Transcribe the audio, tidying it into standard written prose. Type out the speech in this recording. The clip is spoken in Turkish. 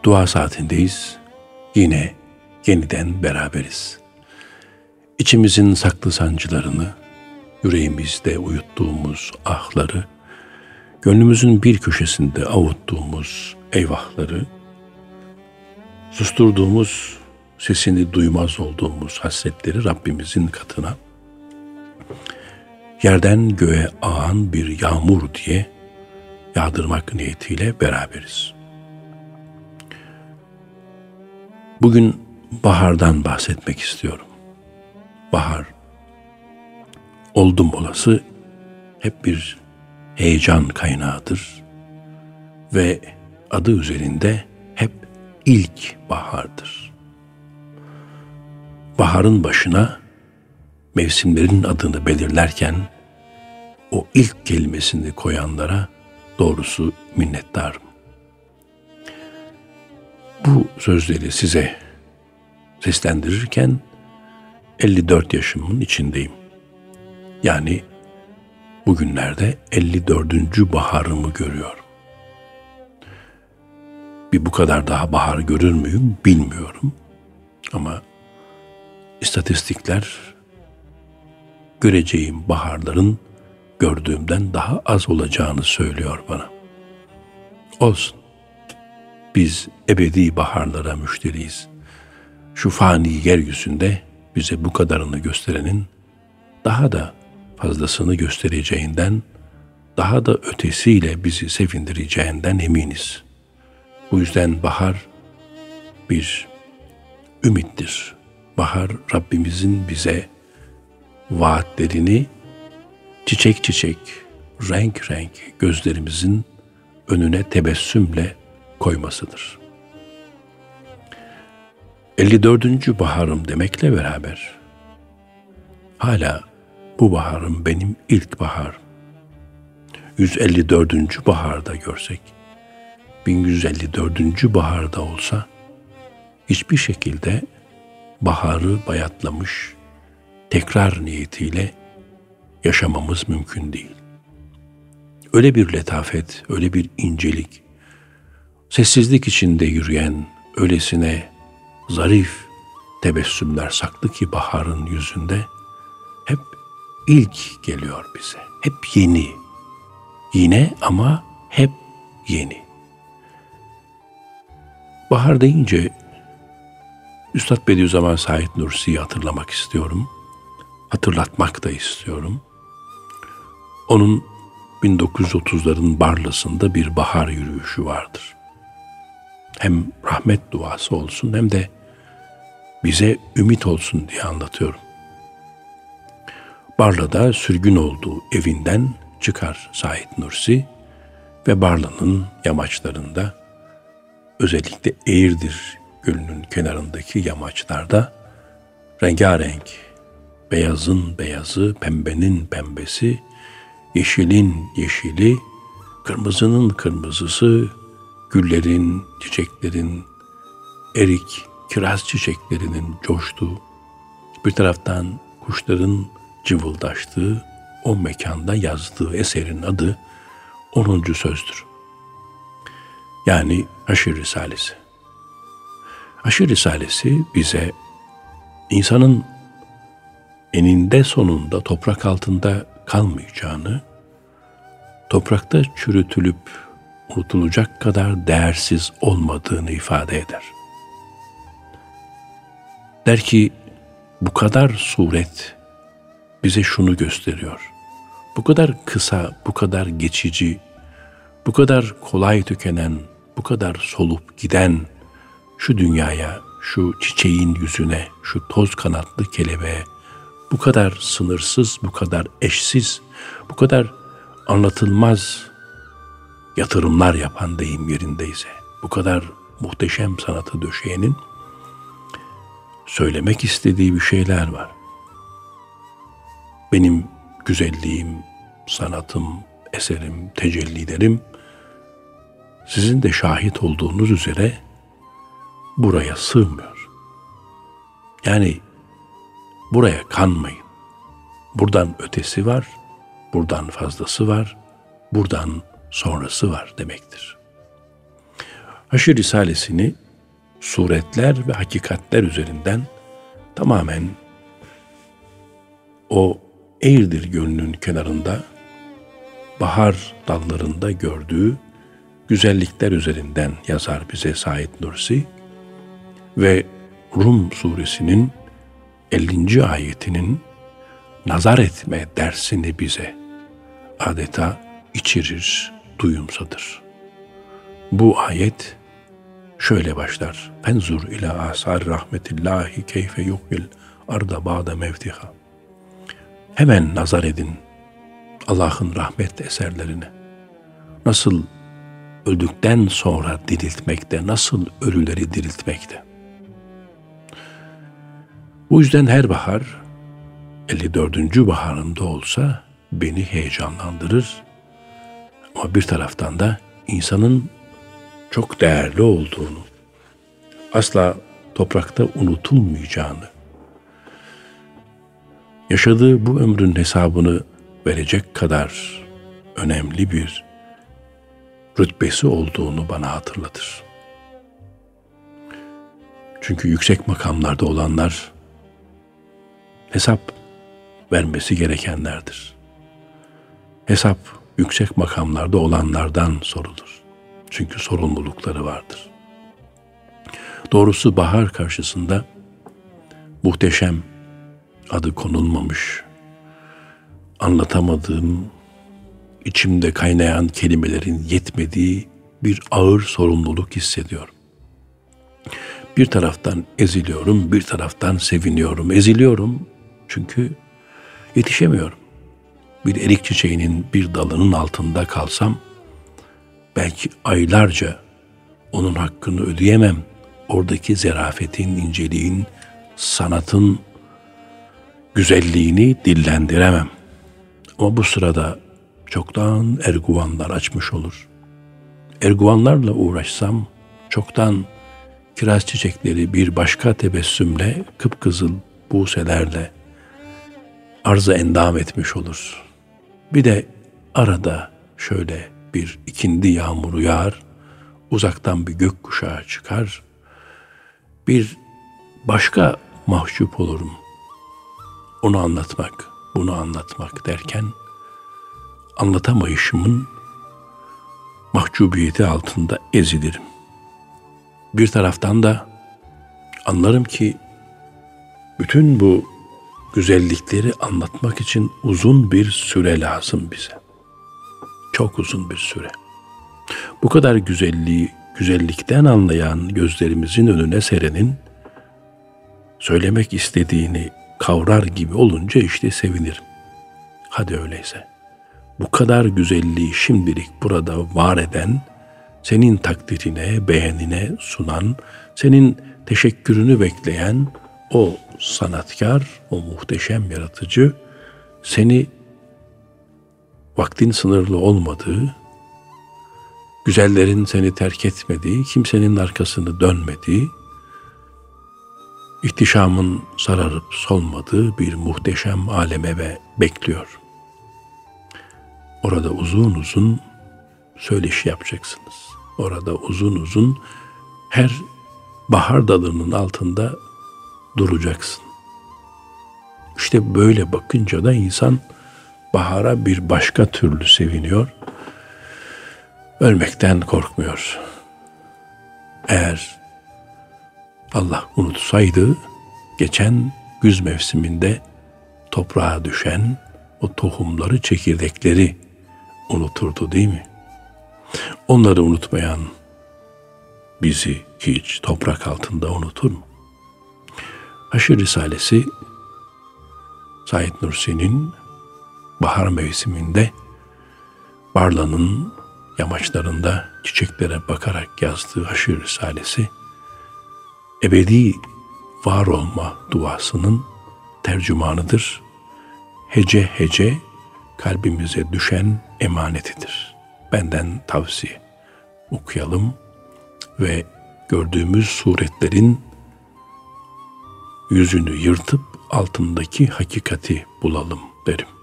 Dua saatindeyiz. Yine yeniden beraberiz. İçimizin saklı sancılarını, yüreğimizde uyuttuğumuz ahları, gönlümüzün bir köşesinde avuttuğumuz eyvahları, susturduğumuz, sesini duymaz olduğumuz hasretleri Rabbimizin katına, yerden göğe ağan bir yağmur diye yağdırmak niyetiyle beraberiz. Bugün bahardan bahsetmek istiyorum. Bahar, oldum olası hep bir heyecan kaynağıdır ve adı üzerinde hep ilk bahardır. Baharın başına mevsimlerin adını belirlerken o ilk kelimesini koyanlara doğrusu minnettarım. Bu sözleri size seslendirirken 54 yaşımın içindeyim. Yani bugünlerde 54. baharımı görüyorum. Bir bu kadar daha bahar görür müyüm bilmiyorum. Ama istatistikler göreceğim baharların gördüğümden daha az olacağını söylüyor bana. Olsun. Biz ebedi baharlara müşteriyiz. Şu fani yeryüzünde bize bu kadarını gösterenin daha da fazlasını göstereceğinden, daha da ötesiyle bizi sevindireceğinden eminiz. Bu yüzden bahar bir ümittir. Bahar Rabbimizin bize vaatlerini çiçek çiçek, renk renk gözlerimizin önüne tebessümle koymasıdır. 54. baharım demekle beraber hala bu baharım benim ilk baharım. 154. baharda görsek, 1154. baharda olsa hiçbir şekilde baharı bayatlamış, tekrar niyetiyle yaşamamız mümkün değil. Öyle bir letafet, öyle bir incelik, sessizlik içinde yürüyen öylesine zarif tebessümler saklı ki baharın yüzünde hep ilk geliyor bize. Hep yeni. Yine ama hep yeni. Bahar deyince Üstad Bediüzzaman Said Nursi'yi hatırlamak istiyorum. Hatırlatmak da istiyorum. Onun 1930'ların Barlas'ında bir bahar yürüyüşü vardır. Hem rahmet duası olsun hem de bize ümit olsun diye anlatıyorum. Barla'da sürgün olduğu evinden çıkar Said Nursi ve Barla'nın yamaçlarında, özellikle Eğirdir Gölü'nün kenarındaki yamaçlarda rengarenk, beyazın beyazı, pembenin pembesi, yeşilin yeşili, kırmızının kırmızısı, güllerin, çiçeklerin, erik, kiraz çiçeklerinin coştuğu, bir taraftan kuşların cıvıldaştığı o mekanda yazdığı eserin adı 10. sözdür. Yani Haşr Risalesi. Haşr Risalesi bize insanın eninde sonunda toprak altında kalmayacağını, toprakta çürütülüp unutulacak kadar değersiz olmadığını ifade eder. Der ki, bu kadar suret bize şunu gösteriyor. Bu kadar kısa, bu kadar geçici, bu kadar kolay tükenen, bu kadar solup giden şu dünyaya, şu çiçeğin yüzüne, şu toz kanatlı kelebeğe, bu kadar sınırsız, bu kadar eşsiz, bu kadar anlatılmaz yatırımlar yapan deyim yerindeyse, bu kadar muhteşem sanatı döşeyenin söylemek istediği bir şeyler var. Benim güzelliğim, sanatım, eserim, tecellilerim sizin de şahit olduğunuz üzere buraya sığmıyor. Yani buraya kanmayın. Buradan ötesi var, buradan fazlası var, buradan sonrası var demektir. Haşr Risalesini suretler ve hakikatler üzerinden tamamen o Eğirdir Gölü'nün kenarında bahar dallarında gördüğü güzellikler üzerinden yazar bize Said Nursi ve Rum suresinin 50. ayetinin nazar etme dersini bize adeta içirir, duyumsadır. Bu ayet şöyle başlar. Fenzur ila asar rahmetillahi keyfe yuhyil arda ba'de mevtiha. Hemen nazar edin Allah'ın rahmet eserlerine. Nasıl öldükten sonra diriltmekte, nasıl ölüleri diriltmekte. Bu yüzden her bahar 54. baharında olsa beni heyecanlandırır. Ama bir taraftan da insanın çok değerli olduğunu, asla toprakta unutulmayacağını, yaşadığı bu ömrün hesabını verecek kadar önemli bir rütbesi olduğunu bana hatırlatır. Çünkü yüksek makamlarda olanlar hesap vermesi gerekenlerdir. Hesap yüksek makamlarda olanlardan sorulur. Çünkü sorumlulukları vardır. Doğrusu bahar karşısında muhteşem, adı konulmamış, anlatamadığım, içimde kaynayan kelimelerin yetmediği bir ağır sorumluluk hissediyorum. Bir taraftan eziliyorum, bir taraftan seviniyorum. Eziliyorum çünkü yetişemiyorum. Bir erik çiçeğinin bir dalının altında kalsam, belki aylarca onun hakkını ödeyemem. Oradaki zerafetin, inceliğin, sanatın güzelliğini dillendiremem. Ama bu sırada çoktan erguvanlar açmış olur. Erguvanlarla uğraşsam çoktan kiraz çiçekleri bir başka tebessümle, kıpkızıl buselerle arza endam etmiş olur. Bir de arada şöyle bir ikindi yağmuru yağar, uzaktan bir gökkuşağı çıkar, bir başka mahcup olurum. Onu anlatmak, bunu anlatmak derken anlatamayışımın mahcubiyeti altında ezilirim. Bir taraftan da anlarım ki bütün bu güzellikleri anlatmak için uzun bir süre lazım bize. Çok uzun bir süre. Bu kadar güzelliği, güzellikten anlayan gözlerimizin önüne serenin söylemek istediğini kavrar gibi olunca işte sevinirim. Hadi öyleyse. Bu kadar güzelliği şimdilik burada var eden, senin takdirine, beğenine sunan, senin teşekkürünü bekleyen o sanatkar, o muhteşem yaratıcı, seni vaktin sınırlı olmadığı, güzellerin seni terk etmediği, kimsenin arkasını dönmediği, ihtişamın sararıp solmadığı bir muhteşem aleme ve bekliyor. Orada uzun uzun söyleşi yapacaksınız. Orada uzun uzun her bahar dalının altında duracaksın. İşte böyle bakınca da insan bahara bir başka türlü seviniyor. Ölmekten korkmuyor. Eğer Allah unutsaydı, geçen güz mevsiminde toprağa düşen o tohumları, çekirdekleri unuturdu değil mi? Onları unutmayan bizi hiç toprak altında unutur mu? Haşr Risalesi, Said Nursi'nin bahar mevsiminde Barla'nın yamaçlarında çiçeklere bakarak yazdığı Haşr Risalesi, ebedi var olma duasının tercümanıdır. Hece hece kalbimize düşen emanetidir. Benden tavsiye. Okuyalım ve gördüğümüz suretlerin yüzünü yırtıp altındaki hakikati bulalım derim.